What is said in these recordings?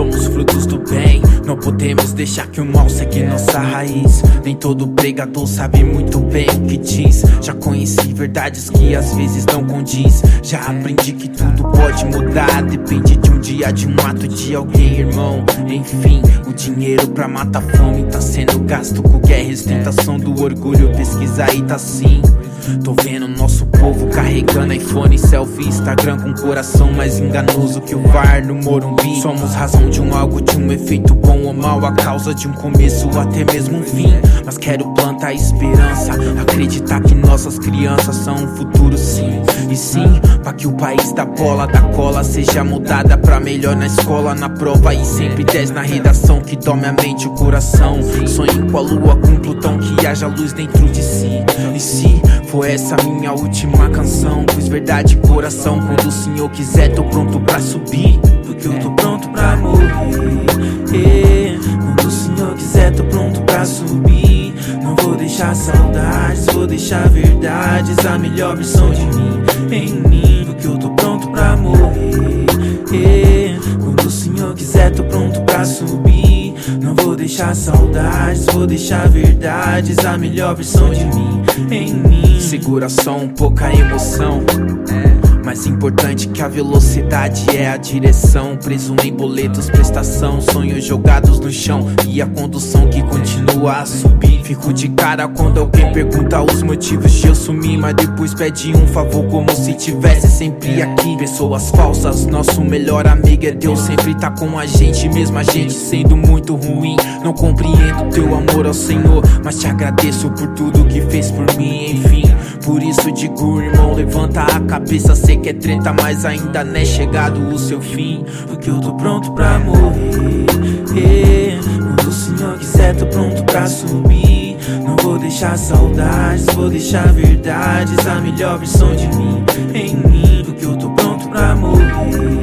somos frutos do bem. Não podemos deixar que o mal segue nossa raiz. Nem todo pregador sabe muito bem o que diz. Já conheci verdades que às vezes não condiz. Já aprendi que tudo pode mudar, depende de um dia, de um ato de alguém, irmão. Enfim, o dinheiro pra matar fome tá sendo gasto com guerra e ostentação do orgulho. Pesquisa aí tá assim. Tô vendo nosso povo carregando iPhone, selfie, Instagram com coração mais enganoso que o VAR no Morumbi. Somos razão de um algo, de um efeito bom ou mal, a causa de um começo ou até mesmo um fim. Mas quero plantar esperança, acreditar que nossas crianças são um futuro sim. E sim, pra que o país da bola, da cola seja mudada pra melhor na escola, na prova e sempre 10 na redação, que tome a mente e o coração. Sonho com a lua, com Plutão, que haja luz dentro de si. E se for essa minha última canção, pois verdade e coração, quando o Senhor quiser tô pronto pra subir, porque eu tô pronto pra morrer. Quando o Senhor quiser tô pronto pra subir. Não vou deixar saudades, vou deixar verdades, a melhor versão de mim em mim, porque eu tô pronto pra morrer. Quando o Senhor quiser tô pronto pra subir. Não vou deixar saudades, vou deixar verdades, a melhor versão de mim em mim. Segura só um pouco a emoção, mais importante que a velocidade é a direção. Preso em boletos, prestação, sonhos jogados no chão e a condução que continua a subir. Fico de cara quando alguém pergunta os motivos de eu sumir, mas depois pede um favor como se tivesse sempre aqui. Pessoas falsas, nosso melhor amigo é Deus, sempre tá com a gente, mesmo a gente sendo muito ruim. Não compreendo teu amor ao Senhor, mas te agradeço por tudo que fez por mim, enfim. Por isso digo, irmão, levanta a cabeça, sei que é treta, mas ainda não é chegado o seu fim, porque eu tô pronto pra morrer. Quando o Senhor quiser tô pronto pra subir. Não vou deixar saudades, vou deixar verdades, a melhor versão de mim em mim, porque eu tô pronto pra morrer.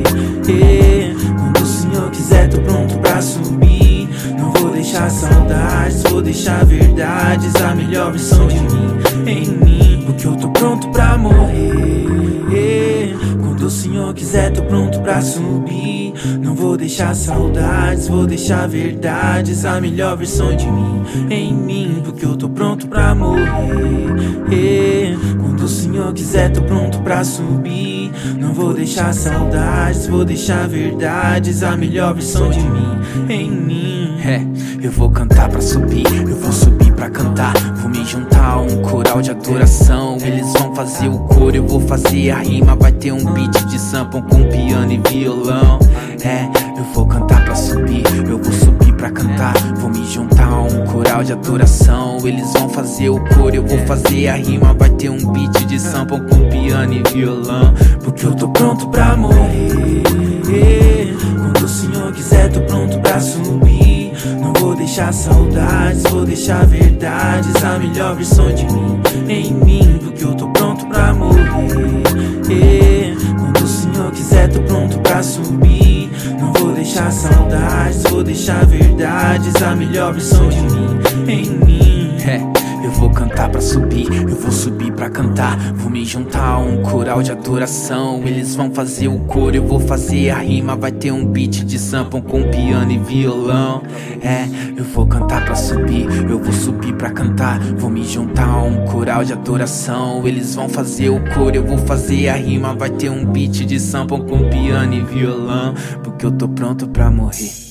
Quando o Senhor quiser tô pronto pra subir. Não vou deixar saudades, vou deixar verdades, a melhor versão de mim em mim, porque eu tô pronto pra morrer. Quando o Senhor quiser tô pronto pra subir. Não vou deixar saudades, vou deixar verdades, a melhor versão de mim em mim, porque eu tô pronto pra morrer. Quando o Senhor quiser tô pronto pra subir. Não vou deixar saudades, vou deixar verdades, a melhor versão de mim em mim. Eu vou cantar pra subir, eu vou subir pra cantar. Vou me juntar a um coral de adoração. Eles vão fazer o coro, eu vou fazer a rima. Vai ter um beat de sample com piano e violão. Eu vou cantar pra subir, eu vou subir pra cantar. Vou me juntar a um coral de adoração. Eles vão fazer o coro, eu vou fazer a rima. Vai ter um beat de sample com piano e violão, porque eu tô pronto pra morrer. Quando o Senhor quiser tô pronto pra subir. Não vou deixar saudades, vou deixar verdades, a melhor versão de mim em mim, porque eu tô pronto pra morrer. Quando o Senhor quiser tô pronto pra subir. Não vou deixar saudades, vou deixar verdades, a melhor versão de mim em mim. Eu vou cantar pra subir, eu vou subir pra cantar. Vou me juntar a um coral de adoração. Eles vão fazer o coro, eu vou fazer a rima. Vai ter um beat de sample com piano e violão. Eu vou cantar pra subir, eu vou subir pra cantar. Vou me juntar a um coral de adoração. Eles vão fazer o coro, eu vou fazer a rima. Vai ter um beat de sample com piano e violão, porque eu tô pronto pra morrer.